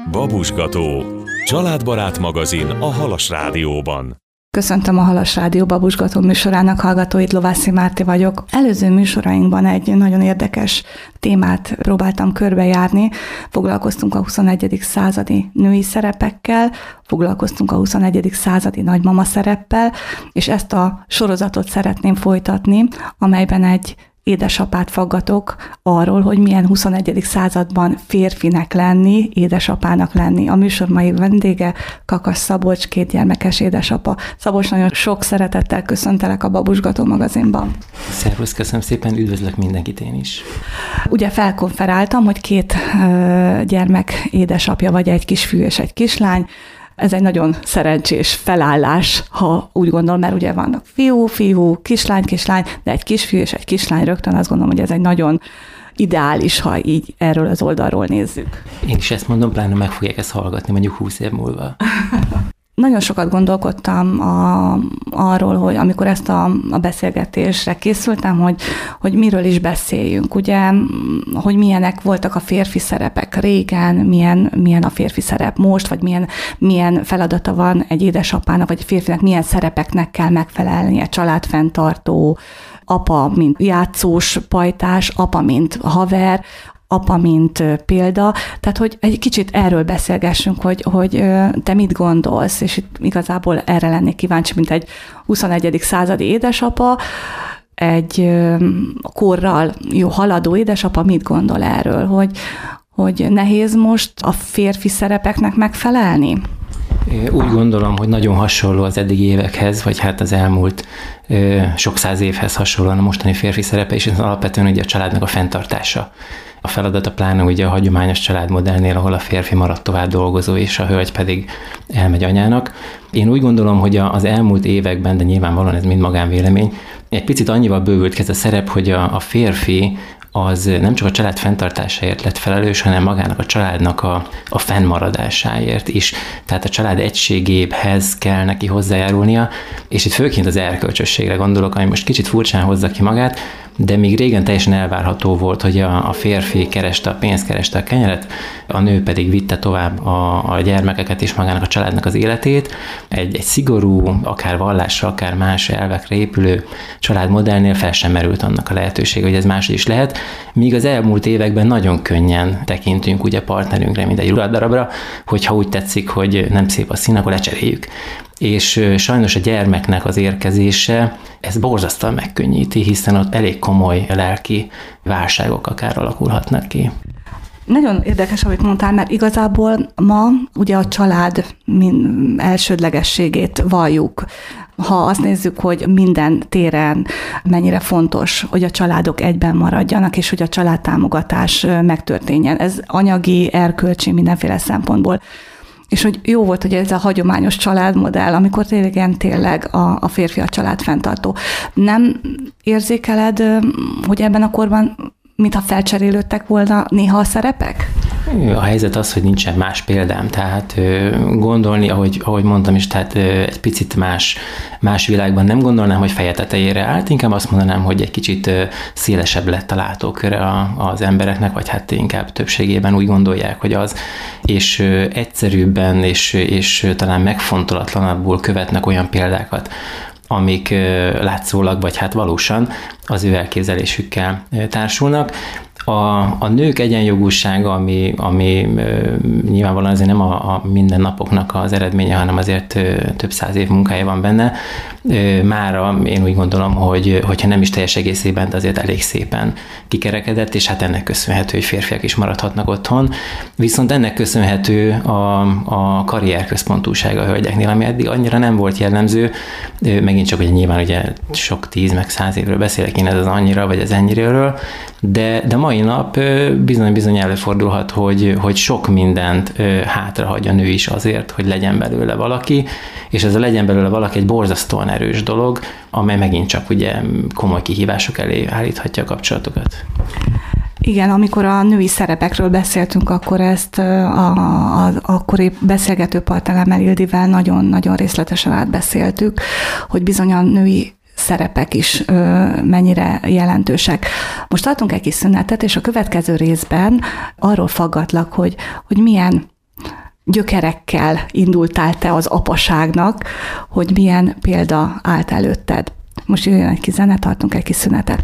Babusgató. Családbarát magazin a Halas Rádióban. Köszöntöm a Halas Rádió Babusgató műsorának hallgatóit, Lovászi Márti vagyok. Előző műsorainkban egy nagyon érdekes témát próbáltam körbejárni. Foglalkoztunk a 21. századi női szerepekkel, foglalkoztunk a 21. századi nagymama szereppel, és ezt a sorozatot szeretném folytatni, amelyben egy édesapát faggatok arról, hogy milyen 21. században férfinek lenni, édesapának lenni. A műsor mai vendége Kakas Szabolcs, 2 gyermekes édesapa. Szabolcs, nagyon sok szeretettel köszöntelek a Babusgató magazinban. Szervusz, köszönöm szépen, üdvözlök mindenkit én is. Ugye felkonferáltam, hogy 2 gyermek édesapja vagy, egy kisfiú és egy kislány. Ez egy nagyon szerencsés felállás, ha úgy gondolom, mert ugye vannak fiú, kislány, de egy kisfiú és egy kislány rögtön, azt gondolom, hogy ez egy nagyon ideális, ha így erről az oldalról nézzük. Én is ezt mondom, pláne meg fogják ezt hallgatni mondjuk 20 év múlva. Nagyon sokat gondolkodtam arról, hogy amikor ezt a beszélgetésre készültem, hogy miről is beszéljünk. Ugye, hogy milyenek voltak a férfi szerepek régen, milyen a férfi szerep most, vagy milyen feladata van egy édesapának, vagy egy férfinek, milyen szerepeknek kell megfelelnie, családfenntartó, apa, mint játszós pajtás, apa, mint haver, apa, mint példa. Tehát, hogy egy kicsit erről beszélgessünk, hogy te mit gondolsz, és itt igazából erre lennék kíváncsi, mint egy 21. századi édesapa, egy korral haladó édesapa mit gondol erről, hogy nehéz most a férfi szerepeknek megfelelni? Úgy gondolom, hogy nagyon hasonló az eddigi évekhez, vagy hát az elmúlt sok száz évhez hasonlóan a mostani férfi szerepe, és ez alapvetően ugye a családnak a fenntartása. A feladata pláne ugye a hagyományos családmodellnél, ahol a férfi marad tovább dolgozó, és a hölgy pedig elmegy anyának. Én úgy gondolom, hogy az elmúlt években, de nyilvánvalóan ez mind magánvélemény, egy picit annyival bővült ki ez a szerep, hogy a férfi az nem csak a család fenntartásáért lett felelős, hanem magának a családnak a fennmaradásáért is. Tehát a család egységéhez kell neki hozzájárulnia, és itt főként az erkölcsösségre gondolok, ami most kicsit furcsán hozza ki magát, de még régen teljesen elvárható volt, hogy a férfi kereste a pénzt, kereste a kenyeret, a nő pedig vitte tovább a gyermekeket és magának a családnak az életét. Egy szigorú, akár vallásra, akár más elvekre épülő családmodellnél fel sem merült annak a lehetőség, hogy ez máshogy is lehet. Míg az elmúlt években nagyon könnyen tekintünk ugye partnerünkre, mint egy ruhadarabra, hogyha úgy tetszik, hogy nem szép a szín, akkor lecseréljük. És sajnos a gyermeknek az érkezése ez borzasztóan megkönnyíti, hiszen ott elég komoly lelki válságok akár alakulhatnak ki. Nagyon érdekes, amit mondtál, mert igazából ma ugye a család elsődlegességét valljuk. Ha azt nézzük, hogy minden téren mennyire fontos, hogy a családok egyben maradjanak, és hogy a családtámogatás megtörténjen. Ez anyagi, erkölcsi, mindenféle szempontból. És hogy jó volt, hogy ez a hagyományos családmodell, amikor tényleg a férfi a család fenntartó. Nem érzékeled, hogy ebben a korban mintha felcserélődtek volna néha a szerepek? A helyzet az, hogy nincsen más példám, tehát gondolni, ahogy mondtam is, tehát egy picit más világban nem gondolnám, hogy feje tetejére állt, inkább azt mondanám, hogy egy kicsit szélesebb lett a látóköre az embereknek, vagy hát inkább többségében úgy gondolják, hogy az, és egyszerűbben és talán megfontolatlanabbul követnek olyan példákat, amik látszólag, vagy hát valósan az ő elképzelésükkel társulnak. A nők egyenjogúsága, ami nyilvánvalóan azért nem a mindennapoknak az eredménye, hanem azért több száz év munkája van benne, mára én úgy gondolom, hogyha nem is teljes egészében, de azért elég szépen kikerekedett, és hát ennek köszönhető, hogy férfiak is maradhatnak otthon. Viszont ennek köszönhető a karrierközpontúsága a hölgyeknél, ami eddig annyira nem volt jellemző, megint csak, hogy nyilván ugye sok 10 meg 100 évről beszélek én, ez az annyira, vagy ez ennyiről, de mai nap bizony előfordulhat, hogy sok mindent hátrahagy a nő is azért, hogy legyen belőle valaki, és ez a legyen belőle valaki egy borzasztóan erős dolog, amely megint csak ugye komoly kihívások elé állíthatja a kapcsolatokat. Igen, amikor a női szerepekről beszéltünk, akkor ezt az akkori beszélgető partneremmel, Ildivel nagyon részletesen átbeszéltük, hogy bizony a női szerepek is mennyire jelentősek. Most tartunk egy kis szünetet, és a következő részben arról faggatlak, hogy milyen gyökerekkel indultál te az apaságnak, hogy milyen példa állt előtted. Most jöjjön egy kis zene, tartunk egy kis szünetet.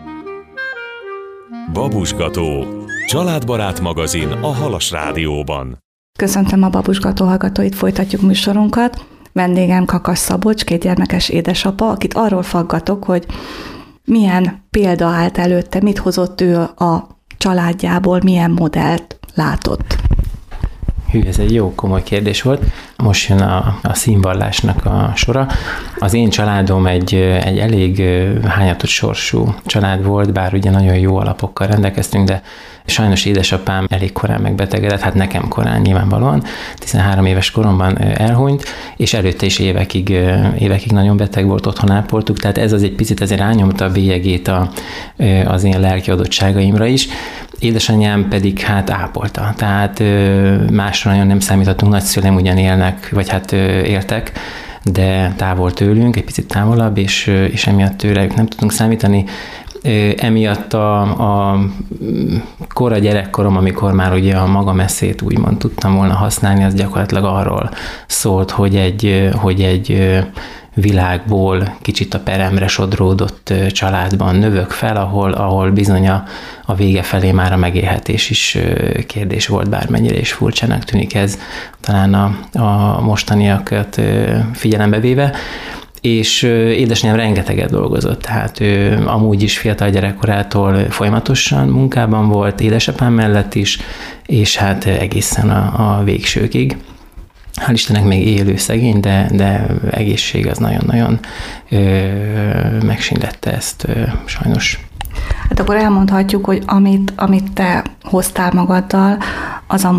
Babusgató, családbarát magazin a Halas Rádióban. Köszöntöm a Babusgató hallgatóit, folytatjuk műsorunkat. Vendégem Kakas Szabolcs, 2 gyermekes édesapa, akit arról faggatok, hogy milyen példa állt előtte, mit hozott ő a családjából, milyen modellt látott. Hű, ez egy jó komoly kérdés volt. Most jön a színvallásnak a sora. Az én családom egy elég hányatott sorsú család volt, bár ugye nagyon jó alapokkal rendelkeztünk, de sajnos édesapám elég korán megbetegedett, hát nekem korán nyilvánvalóan, 13 éves koromban elhunyt, és előtte is évekig nagyon beteg volt, otthon ápoltuk, tehát ez az egy picit azért rányomta a bélyegét az én lelki adottságaimra is. Édesanyám pedig hát ápolta, tehát másra nagyon nem számíthatunk, nagyszüleim ugyan élnek, vagy hát éltek, de távol tőlünk, egy picit távolabb, és emiatt tőlük nem tudtunk számítani. Emiatt a kora gyerekkorom, amikor már ugye a magam eszét úgymond tudtam volna használni, az gyakorlatilag arról szólt, hogy egy világból kicsit a peremre sodródott családban növök fel, ahol bizony a vége felé már a megélhetés is kérdés volt, bármennyire is furcsának tűnik ez, talán a mostaniakat figyelembe véve. És édesanyám rengeteget dolgozott, tehát ő amúgy is fiatal gyerekkorától folyamatosan munkában volt, édesapám mellett is, és hát egészen a végsőkig. Hál' Istennek még élő szegény, de egészség az nagyon-nagyon megsínlette ezt sajnos. Hát akkor elmondhatjuk, hogy amit te hoztál magaddal, az a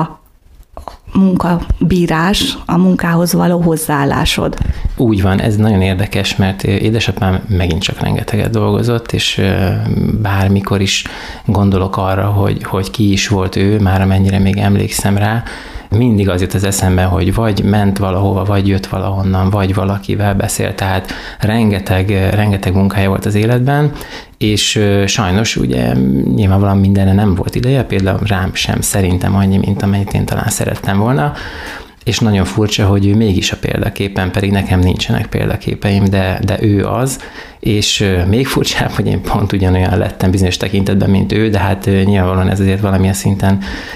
munkabírás, a munkához való hozzáállásod. Úgy van, ez nagyon érdekes, mert édesapám megint csak rengeteget dolgozott, és bármikor is gondolok arra, hogy ki is volt ő, már amennyire még emlékszem rá, mindig az jut az eszembe, hogy vagy ment valahova, vagy jött valahonnan, vagy valakivel beszélt, tehát rengeteg munkája volt az életben, és sajnos ugye nyilvánvalóan mindenre nem volt ideje, például rám sem szerintem annyi, mint amennyit én talán szerettem volna, és nagyon furcsa, hogy ő mégis a példaképen, pedig nekem nincsenek példaképeim, de ő az, és még furcsább, hogy én pont ugyanolyan lettem bizonyos tekintetben, mint ő, de hát nyilvánvalóan ez azért valamilyen szinten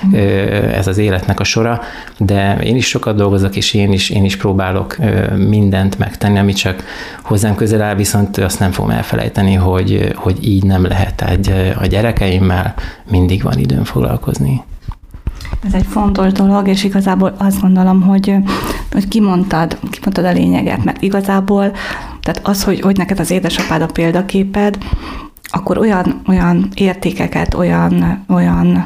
ez az életnek a sora, de én is sokat dolgozok, és én is próbálok mindent megtenni, ami csak hozzám közel áll, viszont azt nem fogom elfelejteni, hogy így nem lehet, a gyerekeimmel mindig van időm foglalkozni. Ez egy fontos dolog, és igazából azt gondolom, hogy kimondtad a lényeget, mert igazából, tehát az, hogy neked az édesapád a példaképed, akkor olyan értékeket, olyan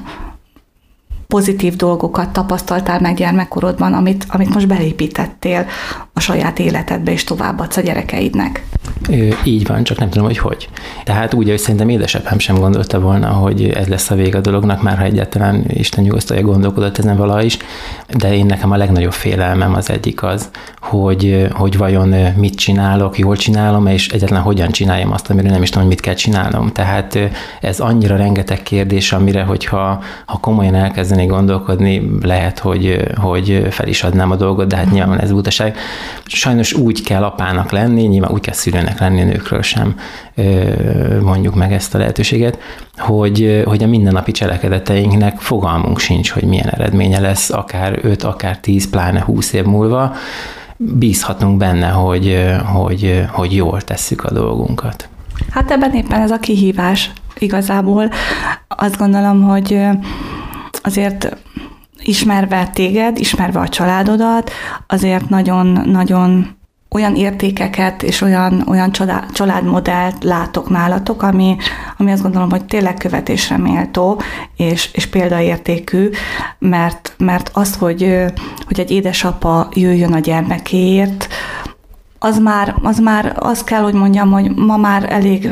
pozitív dolgokat tapasztaltál meg gyermekkorodban, amit most belépítettél a saját életedbe, és továbbadsz a gyerekeidnek. Így van, csak nem tudom, hogy. Tehát úgy, hogy szerintem édesapám sem gondolta volna, hogy ez lesz a vége a dolognak, már ha egyáltalán Isten nyugosztalja gondolkodott ezen valaha is, de én nekem a legnagyobb félelmem az egyik az, hogy vajon mit csinálok, jól csinálom, és egyáltalán hogyan csináljam azt, amiről nem is tudom, hogy mit kell csinálnom. Tehát ez annyira rengeteg kérdés, amire, hogyha komolyan elkezdenék gondolkodni, lehet, hogy fel is adnám a dolgot, de hát nyilván ez butaság. Sajnos úgy kell apának lenni, nyilván úgy kell szülőnek lenni, nőkről sem mondjuk meg ezt a lehetőséget, hogy a mindennapi cselekedeteinknek fogalmunk sincs, hogy milyen eredménye lesz, akár 5, akár 10, pláne 20 év múlva. Bízhatunk benne, hogy jól tesszük a dolgunkat. Hát ebben éppen ez a kihívás igazából. Azt gondolom, hogy azért ismerve téged, ismerve a családodat, azért nagyon olyan értékeket és olyan családmodellt látok nálatok, ami azt gondolom, hogy tényleg követésre méltó és példaértékű, mert az, hogy egy édesapa jöjjön a gyermekéért, az már azt kell, hogy mondjam, hogy ma már elég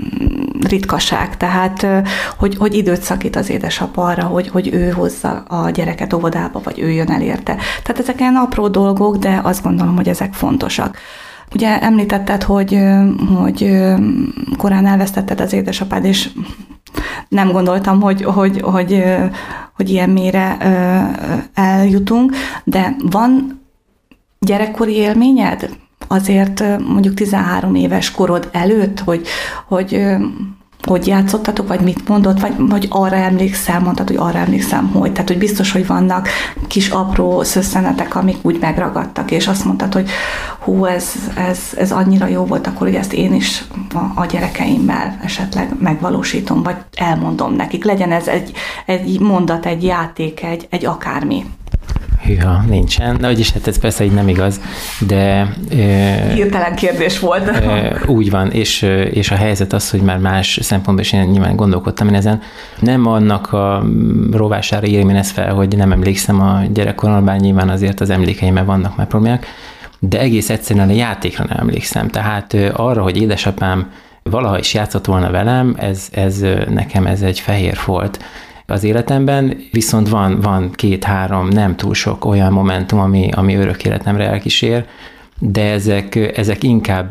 ritkaság, tehát hogy időt szakít az édesapa arra, hogy ő hozza a gyereket óvodába, vagy ő jön el érte. Tehát ezek ilyen apró dolgok, de azt gondolom, hogy ezek fontosak. Ugye említetted, hogy korán elvesztetted az édesapád, és nem gondoltam, hogy ilyen mélyre eljutunk, de van gyerekkori élményed? Azért mondjuk 13 éves korod előtt, hogy játszottatok, vagy mit mondott, vagy arra emlékszem, mondtad, hogy arra emlékszem, hogy. Tehát, hogy biztos, hogy vannak kis apró szösszenetek, amik úgy megragadtak, és azt mondtad, hogy hú, ez annyira jó volt akkor, hogy ezt én is a gyerekeimmel esetleg megvalósítom, vagy elmondom nekik. Legyen ez egy mondat, egy játék, egy akármi. Hűha, nincsen. Na, úgyis hát ez persze így nem igaz, de... Hirtelen kérdés volt. Úgy van, és a helyzet az, hogy már más szempontból is én nyilván gondolkodtam én ezen. Nem annak a rovására írom én ezt fel, hogy nem emlékszem a gyerekkoromban, nyilván azért az emlékeimben vannak már problémák, de egész egyszerűen a játékra nem emlékszem. Tehát arra, hogy édesapám valaha is játszott volna velem, nekem ez egy fehér folt az életemben, viszont van 2-3, nem túl sok olyan momentum, ami örök életemre elkísér, de ezek inkább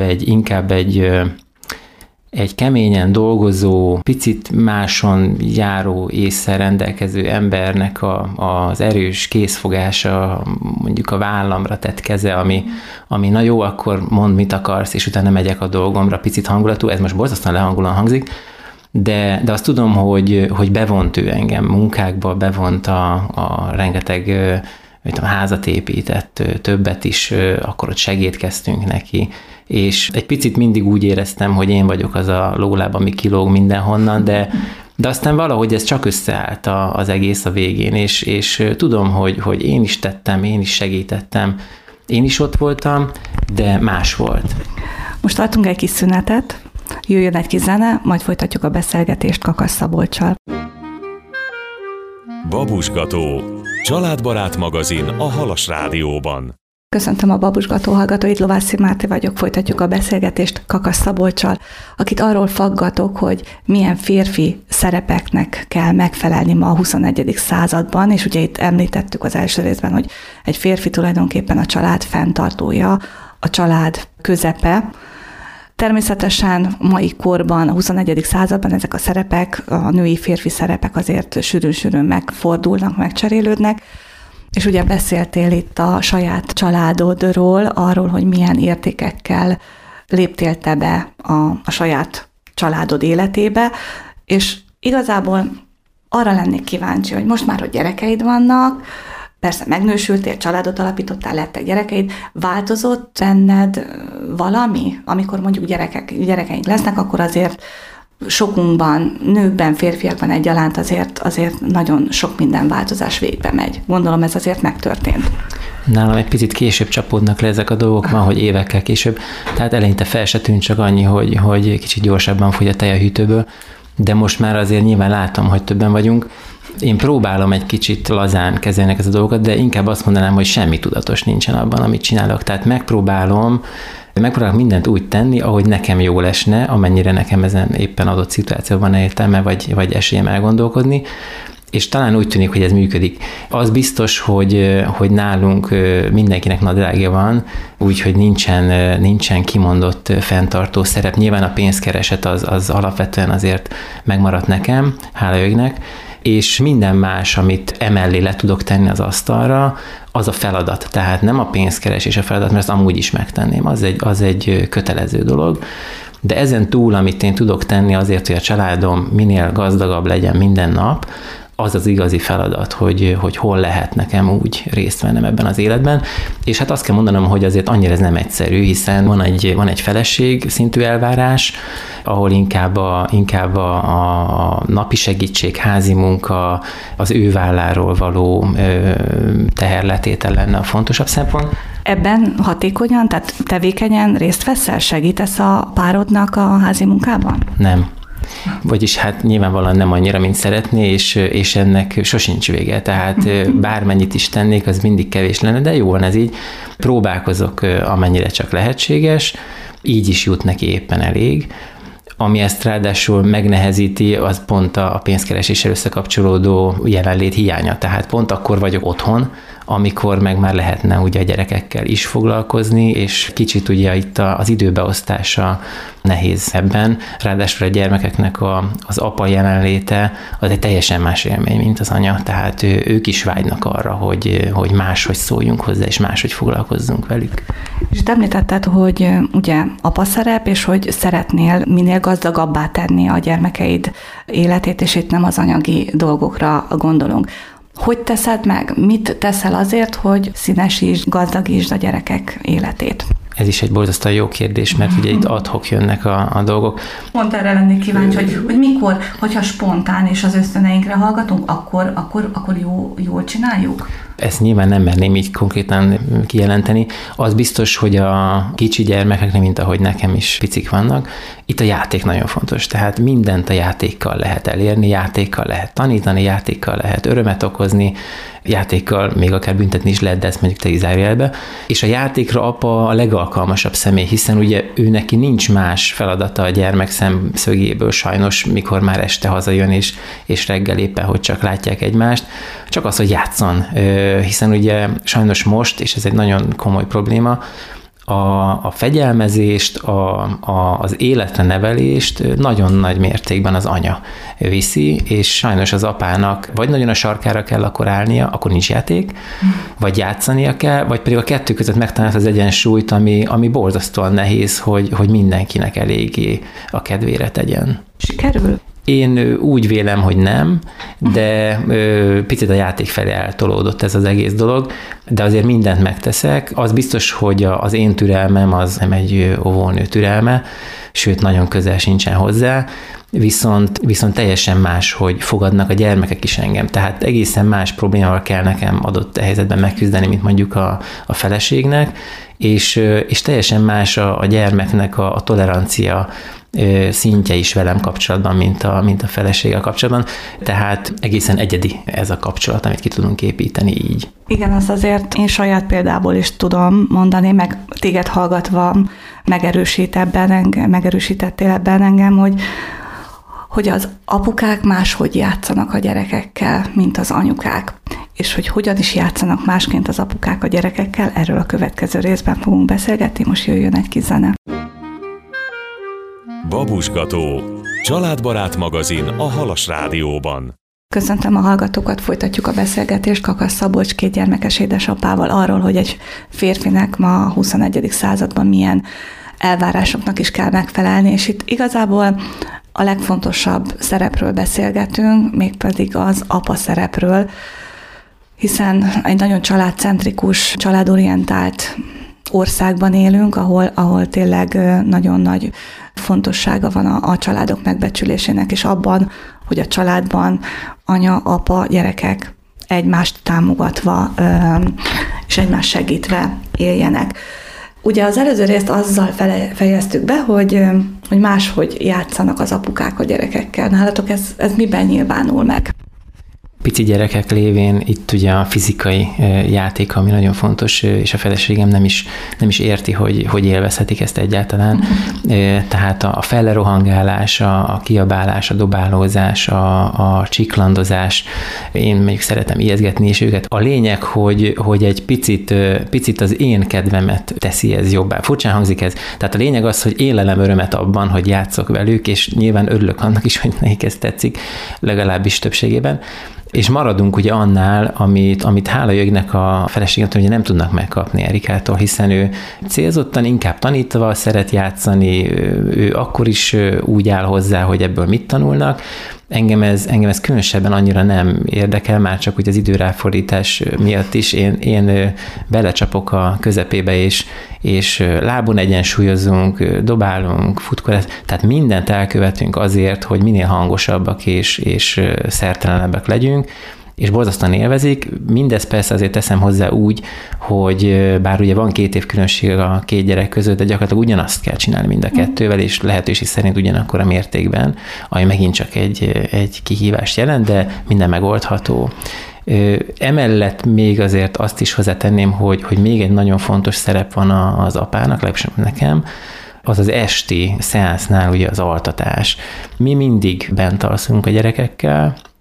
egy keményen dolgozó, picit máson járó ésszel rendelkező embernek az erős kézfogása, mondjuk a vállamra tett keze, ami na jó, akkor mondd, mit akarsz, és utána megyek a dolgomra, picit hangulatú, ez most borzasztóan lehangolóan hangzik, de azt tudom, hogy bevont ő engem munkákba, bevont a rengeteg házat épített, többet is, akkor ott segítkeztünk neki, és egy picit mindig úgy éreztem, hogy én vagyok az a lóláb, ami kilóg mindenhonnan, de aztán valahogy ez csak összeállt az egész a végén, és tudom, hogy én is tettem, én is segítettem, én is ott voltam, de más volt. Most tartunk egy kis szünetet, jöjjön egy kis zene, majd folytatjuk a beszélgetést Kakas Szabolccsal. Babusgató, családbarát magazin a Halas Rádióban. Köszöntöm a Babusgató hallgatóit, Lovászi Máté vagyok, folytatjuk a beszélgetést Kakas Szabolccsal, akit arról faggatok, hogy milyen férfi szerepeknek kell megfelelni ma a 21. században, és ugye itt említettük az első részben, hogy egy férfi tulajdonképpen a család fenntartója, a család közepe. Természetesen mai korban, a 21. században ezek a szerepek, a női-férfi szerepek azért sűrűn-sűrűn megfordulnak, megcserélődnek, és ugye beszéltél itt a saját családodról, arról, hogy milyen értékekkel léptél te be a saját családod életébe, és igazából arra lennék kíváncsi, hogy most már, hogy gyerekeid vannak, persze megnősültél, családot alapítottál, lettek gyerekeid, változott benned valami? Amikor mondjuk gyerekeink lesznek, akkor azért sokunkban, nőkben, férfiakban egyaránt azért nagyon sok minden változás végbe megy. Gondolom ez azért megtörtént. Nálam egy picit később csapódnak le ezek a dolgok, ma, hogy évekkel később. Tehát eleinte fel se tűnt, csak annyi, hogy kicsit gyorsabban fogy a tej a hűtőből, de most már azért nyilván látom, hogy többen vagyunk. Én próbálom egy kicsit lazán kezelni ezt a dolgokat, de inkább azt mondanám, hogy semmi tudatos nincsen abban, amit csinálok. Tehát megpróbálok mindent úgy tenni, ahogy nekem jól esne, amennyire nekem ezen éppen adott szituációban értelme, vagy esélyem elgondolkodni, és talán úgy tűnik, hogy ez működik. Az biztos, hogy nálunk mindenkinek nadrágja van, úgyhogy nincsen kimondott fenntartó szerep. Nyilván a pénzkereset az alapvetően azért megmaradt nekem, hála jöjjnek, és minden más, amit emellé le tudok tenni az asztalra, az a feladat. Tehát nem a pénzkeresés a feladat, mert azt amúgy is megtenném. Az egy kötelező dolog. De ezen túl, amit én tudok tenni azért, hogy a családom minél gazdagabb legyen minden nap, az az igazi feladat, hogy hol lehet nekem úgy részt vennem ebben az életben. És hát azt kell mondanom, hogy azért annyira ez nem egyszerű, hiszen van egy feleség szintű elvárás, ahol inkább a napi segítség, házi munka, az ő válláról való teherletétel lenne a fontosabb szempont. Ebben hatékonyan, tehát tevékenyen részt veszel, segítesz a párodnak a házi munkában? Nem. Vagyis hát nyilvánvalóan nem annyira, mint szeretné, és ennek sosincs vége. Tehát bármennyit is tennék, az mindig kevés lenne, de jó van ez így. Próbálkozok, amennyire csak lehetséges, így is jut neki éppen elég. Ami ezt ráadásul megnehezíti, az pont a pénzkereséssel összekapcsolódó jelenlét hiánya. Tehát pont akkor vagyok otthon, amikor meg már lehetne ugye a gyerekekkel is foglalkozni, és kicsit ugye itt az időbeosztása nehéz ebben. Ráadásul a gyermekeknek az apa jelenléte az egy teljesen más élmény, mint az anya, tehát ők is vágynak arra, hogy máshogy szóljunk hozzá, és máshogy foglalkozzunk velük. És említetted, hogy ugye apa szerep, és hogy szeretnél minél gazdagabbá tenni a gyermekeid életét, és itt nem az anyagi dolgokra gondolunk. Hogy teszed meg? Mit teszel azért, hogy színesítsd, gazdagítsd a gyerekek életét? Ez is egy borzasztóan jó kérdés, mert ugye itt ad-hoc jönnek a dolgok. Pont erre lennék kíváncsi, hogy mikor, hogyha spontán és az ösztöneinkre hallgatunk, akkor jól csináljuk? Ezt nyilván nem merném így konkrétan kijelenteni. Az biztos, hogy a kicsi gyermekeknek, mint ahogy nekem is picik vannak, itt a játék nagyon fontos. Tehát mindent a játékkal lehet elérni, játékkal lehet tanítani, játékkal lehet örömet okozni, játékkal még akár büntetni is lehet, de ezt mondjuk te zárójelbe. És a játékra apa a legalkalmasabb személy, hiszen ugye ő neki nincs más feladata a gyermek szemszögéből sajnos, mikor már este hazajön, és reggel éppen, hogy csak látják egymást, csak az, hogy játszon. Hiszen ugye sajnos most, és ez egy nagyon komoly probléma, a fegyelmezést, az életre nevelést nagyon nagy mértékben az anya viszi, és sajnos az apának vagy nagyon a sarkára kell akkor állnia, akkor nincs játék, vagy játszania kell, vagy pedig a kettő között megtalálni az egyensúlyt, ami borzasztóan nehéz, hogy mindenkinek eléggé a kedvére tegyen. Sikerül? Én úgy vélem, hogy nem, de picit a játék felé eltolódott ez az egész dolog, de azért mindent megteszek. Az biztos, hogy az én türelmem az nem egy óvónő türelme, sőt, nagyon közel sincsen hozzá, viszont teljesen más, hogy fogadnak a gyermekek is engem. Tehát egészen más problémával kell nekem adott helyzetben megküzdeni, mint mondjuk a feleségnek, és teljesen más a gyermeknek a tolerancia szintje is velem kapcsolatban, mint a feleséggel kapcsolatban. Tehát egészen egyedi ez a kapcsolat, amit ki tudunk építeni így. Igen, az azért én saját példából is tudom mondani, meg téged hallgatva megerősítettél ebben engem, hogy az apukák máshogy játszanak a gyerekekkel, mint az anyukák. És hogy hogyan is játszanak másként az apukák a gyerekekkel, erről a következő részben fogunk beszélgetni, most jöjjön egy kis zene. Babuskató, családbarát magazin a Halas Rádióban. Köszöntöm a hallgatókat, folytatjuk a beszélgetést Kakas Szabolcs 2 gyermekes édesapával arról, hogy egy férfinek ma a 21. században milyen elvárásoknak is kell megfelelni, és itt igazából a legfontosabb szerepről beszélgetünk, mégpedig az apa szerepről, hiszen egy nagyon családcentrikus, családorientált országban élünk, ahol tényleg nagyon nagy fontossága van a családok megbecsülésének, és abban, hogy a családban anya, apa, gyerekek egymást támogatva és egymást segítve éljenek. Ugye az előző részt azzal fejeztük be, hogy máshogy játszanak az apukák a gyerekekkel. Nálatok ez miben nyilvánul meg? Pici gyerekek lévén itt ugye a fizikai játék, ami nagyon fontos, és a feleségem nem is érti, hogy élvezhetik ezt egyáltalán. Tehát a fellerohangálás, a kiabálás, a dobálózás, a csiklandozás, én mondjuk szeretem ijeszgetni is őket. A lényeg, hogy egy picit az én kedvemet teszi ez jobbá. Furcsán hangzik ez. Tehát a lényeg az, hogy én lelem örömet abban, hogy játszok velük, és nyilván örülök annak is, hogy nekik ez tetszik, legalábbis többségében. És maradunk ugye annál, amit hála jöjjnek a feleségemtől, hogy nem tudnak megkapni Erikától, hiszen ő célzottan inkább tanítva szeret játszani, ő akkor is úgy áll hozzá, hogy ebből mit tanulnak. Engem ez különösebben annyira nem érdekel, már csak úgy az időráfordítás miatt is. Én belecsapok a közepébe, és lábon egyensúlyozunk, dobálunk, futkorász, tehát mindent elkövetünk azért, hogy minél hangosabbak és szertelenebbek legyünk, és borzasztóan élvezik. Mindez persze azért teszem hozzá úgy, hogy bár ugye van 2 év különbség a 2 gyerek között, de gyakorlatilag ugyanazt kell csinálni mind a kettővel, és lehetőség szerint ugyanakkor a mértékben, ami megint csak egy kihívást jelent, de minden megoldható. Emellett még azért azt is hozzátenném, hogy még egy nagyon fontos szerep van az apának, legalábbis nekem, az esti szeánsznál ugye az altatás. Mi mindig bent alszunk a gyerekekkel,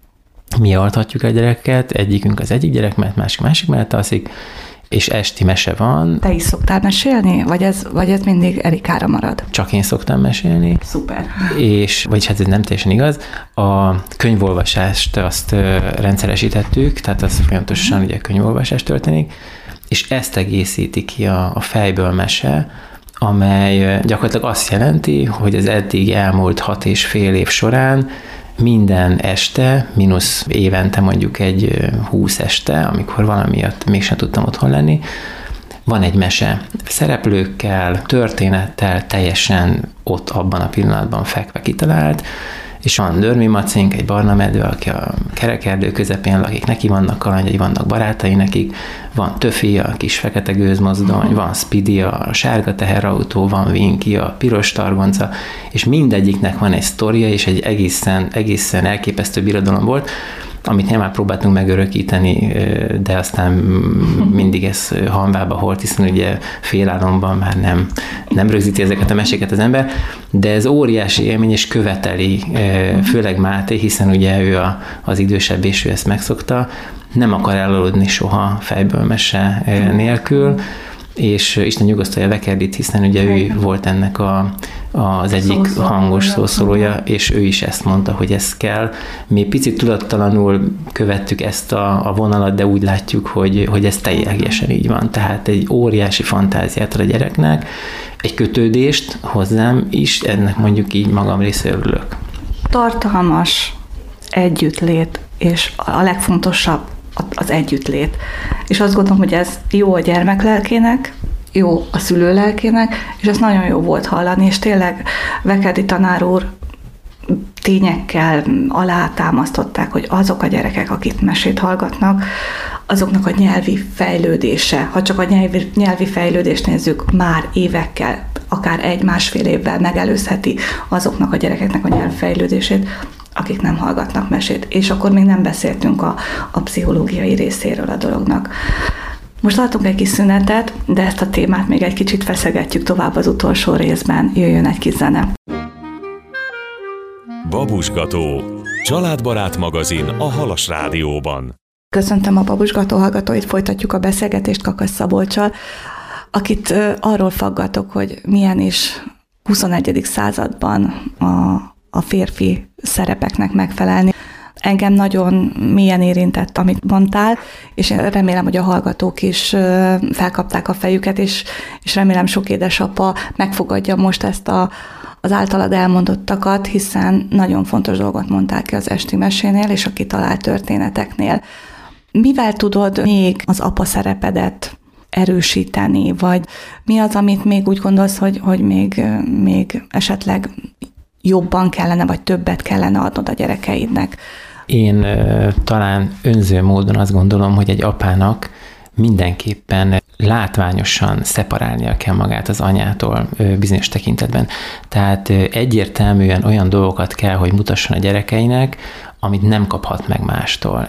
mi altatjuk a gyereket, egyikünk az egyik gyerek, mert másik mellett alszik, és esti mese van. Te is szoktál mesélni, vagy ez mindig Erikára marad? Csak én szoktam mesélni. Szuper. Vagyis hát ez nem teljesen igaz. A könyvolvasást azt rendszeresítettük, tehát az folyamatosan ugye könyvolvasás történik, és ezt egészíti ki a fejből mese, amely gyakorlatilag azt jelenti, hogy az eddig elmúlt 6,5 év során minden este, mínusz évente mondjuk egy 20 este, amikor valamiatt mégsem tudtam otthon lenni, van egy mese szereplőkkel, történettel, teljesen ott abban a pillanatban fekve kitalált, és van Dörmi Macink, egy barna medve, aki a kerekerdő közepén lakik, neki vannak kalandjai, vannak barátai nekik, van Töfi, a kis fekete gőzmozdony, van Speedy, a sárga teherautó, van Vinky, a piros targonca, és mindegyiknek van egy sztoria, és egy egészen elképesztő birodalom volt, amit nyilván próbáltunk megörökíteni, de aztán mindig ez hanvába holt, hiszen ugye félálomban már nem rögzíti ezeket a meséket az ember, de ez óriási élmény, és követeli, főleg Máté, hiszen ugye ő az idősebb, és ő ezt megszokta, nem akar elaludni soha fejből mese nélkül, és Isten nyugosztalja Vekerdit, hiszen ugye ő volt ennek az egyik hangos szószólója, és ő is ezt mondta, hogy ez kell. Mi picit tudattalanul követtük ezt a vonalat, de úgy látjuk, hogy ez teljesen így van. Tehát egy óriási fantáziát ad a gyereknek, egy kötődést hozzám is, ennek mondjuk így magam részéről örülök. Tartalmas együttlét, és a legfontosabb az együttlét. És azt gondolom, hogy ez jó a gyermek lelkének, jó a szülő lelkének, és ez nagyon jó volt hallani, és tényleg Vekerdi tanár úr tényekkel alátámasztották, hogy azok a gyerekek, akik mesét hallgatnak, azoknak a nyelvi fejlődése, ha csak a nyelvi fejlődést nézzük, már évekkel, akár 1-1,5 évvel megelőzheti azoknak a gyerekeknek a nyelvi fejlődését, akik nem hallgatnak mesét. És akkor még nem beszéltünk a pszichológiai részéről a dolognak. Most tartunk egy kis szünetet, de ezt a témát még egy kicsit feszegetjük tovább az utolsó részben. Jöjjön egy kis zene. Babusgató, családbarát magazin a Halas Rádióban. Köszöntöm a Babusgató hallgatóit, folytatjuk a beszélgetést Kakas Szabolccsal, akit arról faggatok, hogy milyen is 21. században a férfi szerepeknek megfelelni. Engem nagyon mélyen érintett, amit mondtál, és én remélem, hogy a hallgatók is felkapták a fejüket, és remélem sok édesapa megfogadja most ezt az általad elmondottakat, hiszen nagyon fontos dolgot mondtál ki az esti mesénél és a kitalált történeteknél. Mivel tudod még az apa szerepedet erősíteni, vagy mi az, amit még úgy gondolsz, hogy még esetleg jobban kellene, vagy többet kellene adnod a gyerekeidnek? Én talán önző módon azt gondolom, hogy egy apának mindenképpen látványosan szeparálnia kell magát az anyától bizonyos tekintetben. Tehát egyértelműen olyan dolgokat kell, hogy mutasson a gyerekeinek, amit nem kaphat meg mástól.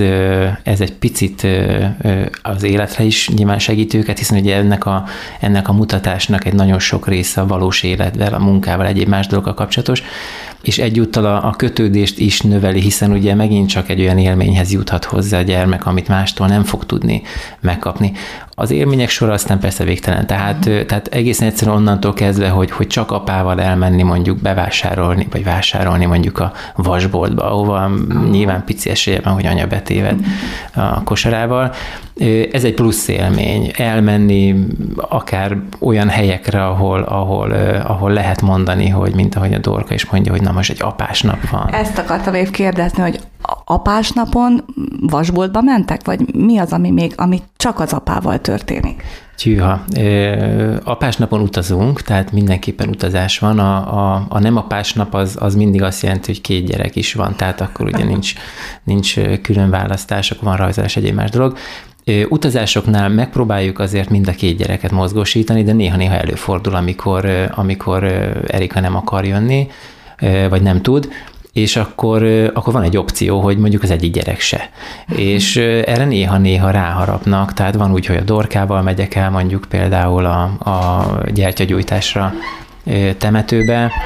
Ez egy picit az életre is nyilván segít őket, hiszen ugye ennek a mutatásnak egy nagyon sok része a valós életvel, a munkával, egyéb más dolgokkal kapcsolatos, és egyúttal a kötődést is növeli, hiszen ugye megint csak egy olyan élményhez juthat hozzá a gyermek, amit mástól nem fog tudni megkapni. Az élmények sora aztán persze végtelen, tehát egészen egyszerűen onnantól kezdve, hogy csak apával elmenni mondjuk bevásárolni, vagy vásárolni mondjuk a vasboltba, ahova nyilván pici esélye van, hogy anya betéved a kosarával. Ez egy plusz élmény. Elmenni akár olyan helyekre, ahol lehet mondani, hogy mint ahogy a Dorka is mondja, hogy na most egy apásnap van. Ezt akartam épp kérdezni, hogy apásnapon vasboltba mentek? Vagy mi az, ami csak az apával történik? Tyűha. Apásnapon utazunk, tehát mindenképpen utazás van. A nem apásnap az mindig azt jelenti, hogy 2 gyerek is van, tehát akkor ugye nincs külön választás, akkor van rajzolás, egyéb más dolog. Utazásoknál megpróbáljuk azért mind a 2 gyereket mozgósítani, de néha-néha előfordul, amikor Erika nem akar jönni, vagy nem tud, és akkor van egy opció, hogy mondjuk az egyik gyerek se. És erre néha-néha ráharapnak, tehát van úgy, hogy a Dorkával megyek el mondjuk például a gyertyagyújtásra, temetőbe,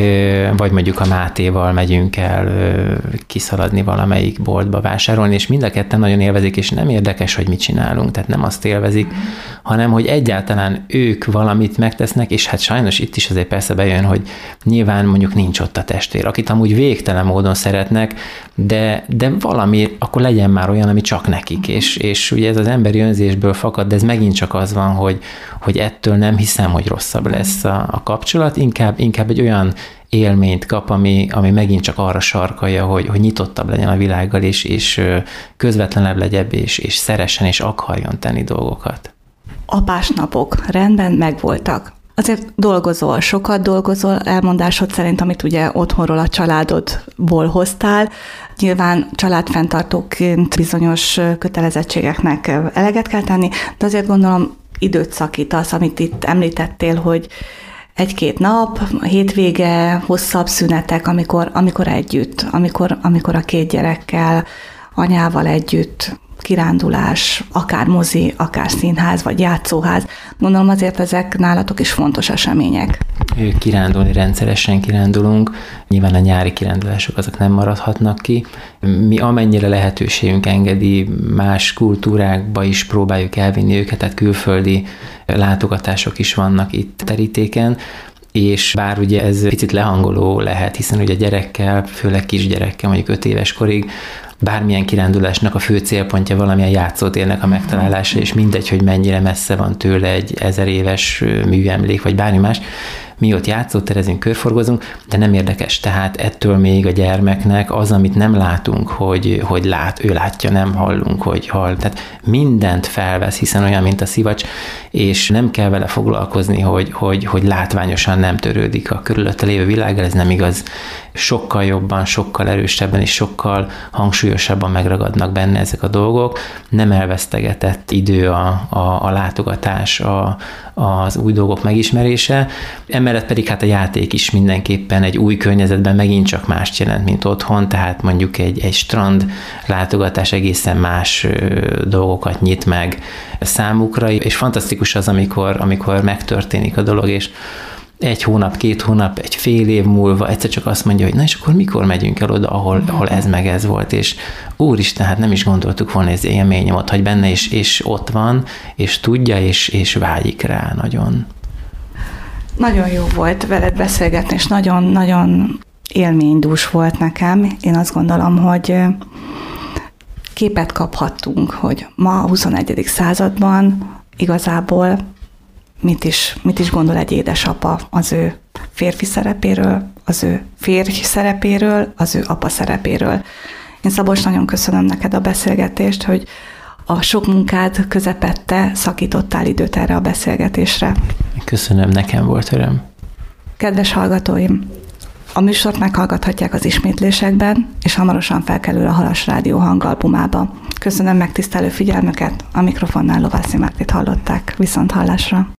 vagy mondjuk a Mátéval megyünk el kiszaladni valamelyik boltba vásárolni, és mind a ketten nagyon élvezik, és nem érdekes, hogy mit csinálunk, tehát nem azt élvezik, hanem hogy egyáltalán ők valamit megtesznek, és hát sajnos itt is azért persze bejön, hogy nyilván mondjuk nincs ott a testvér, akit amúgy végtelen módon szeretnek, de valami, akkor legyen már olyan, ami csak nekik, és ugye ez az emberi önzésből fakad, de ez megint csak az van, hogy ettől nem hiszem, hogy rosszabb lesz a kapcsolat, inkább egy olyan élményt kap, ami megint csak arra sarkalja, hogy nyitottabb legyen a világgal, és közvetlenebb legyen, és szeressen, és akarjon tenni dolgokat. Apásnapok rendben megvoltak. Azért dolgozol, sokat dolgozol, elmondásod szerint, amit ugye otthonról, a családodból hoztál. Nyilván családfenntartóként bizonyos kötelezettségeknek eleget kell tenni, de azért gondolom időt szakítasz, amit itt említettél, hogy 1-2 nap, a hétvége, hosszabb szünetek, amikor együtt, amikor a 2 gyerekkel, anyával együtt, kirándulás, akár mozi, akár színház, vagy játszóház. Gondolom azért ezek nálatok is fontos események. Kirándulni, rendszeresen kirándulunk. Nyilván a nyári kirándulások azok nem maradhatnak ki. Mi amennyire lehetőségünk engedi, más kultúrákba is próbáljuk elvinni őket, tehát külföldi látogatások is vannak itt terítéken, és bár ugye ez picit lehangoló lehet, hiszen ugye gyerekkel, főleg kisgyerekkel, mondjuk 5 éves korig, bármilyen kirándulásnak a fő célpontja valamilyen játszótérnek a megtalálása, és mindegy, hogy mennyire messze van tőle egy 1000 éves műemlék, vagy bármi más, mi ott játszóterezünk, körforgozunk, de nem érdekes. Tehát ettől még a gyermeknek az, amit nem látunk, hogy lát, ő látja, nem hallunk, hogy hall. Tehát mindent felvesz, hiszen olyan, mint a szivacs, és nem kell vele foglalkozni, hogy látványosan nem törődik a körülötte lévő világgal, ez nem igaz. Sokkal jobban, sokkal erősebben és sokkal hangsúlyosabban megragadnak benne ezek a dolgok. Nem elvesztegetett idő a látogatás, az új dolgok megismerése. Emellett pedig hát a játék is mindenképpen egy új környezetben megint csak mást jelent, mint otthon, tehát mondjuk egy strand látogatás egészen más dolgokat nyit meg számukra, és fantasztikus az, amikor megtörténik a dolog, és 1 hónap, 2 hónap, egy fél év múlva egyszer csak azt mondja, hogy na és akkor mikor megyünk el oda, ahol ez meg ez volt, és úristen, hát nem is gondoltuk volna, ez élményem ott hagy benne, és ott van, és tudja, és vágyik rá nagyon. Nagyon jó volt veled beszélgetni, és nagyon-nagyon élménydús volt nekem. Én azt gondolom, hogy képet kaphattunk, hogy ma a 21. században igazából mit is gondol egy édesapa az ő férfi szerepéről, az ő férj szerepéről, az ő apa szerepéről. Én, Szabolcs, nagyon köszönöm neked a beszélgetést, hogy a sok munkád közepette szakítottál időt erre a beszélgetésre. Köszönöm, nekem volt öröm. Kedves hallgatóim, a műsort meghallgathatják az ismétlésekben, és hamarosan felkerül a Halas Rádió hangalbumába. Köszönöm megtisztelő figyelmüket, a mikrofonnál Lovászi Mártit hallották. Viszont hallásra!